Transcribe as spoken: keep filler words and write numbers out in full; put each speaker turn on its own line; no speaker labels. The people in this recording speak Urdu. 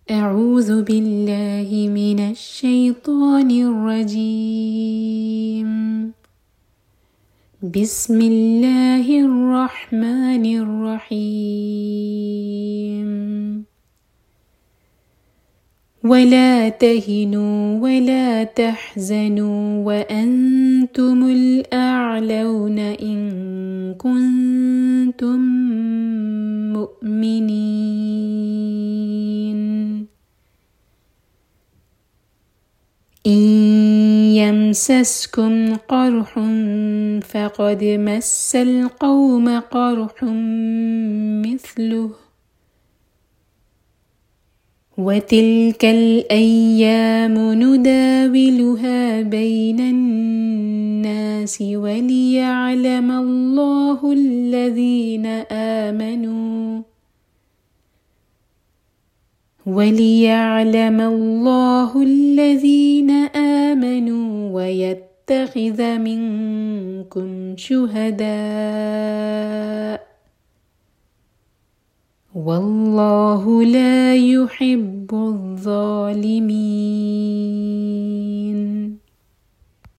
أعوذ بالله من الشيطان الرجيم. بسم الله الرحمن الرحيم. ولا تهنوا ولا تحزنوا وأنتم الأعلون إن كنتم مؤمنين. إن يمسسكم قرح فقد مس القوم قرح مثله وتلك الأيام نداولها بين الناس وليعلم الله الذين آمنوا وليعلم الله الذين آمنوا ويتخذ منكم شهداء والله لا يحب الظالمين.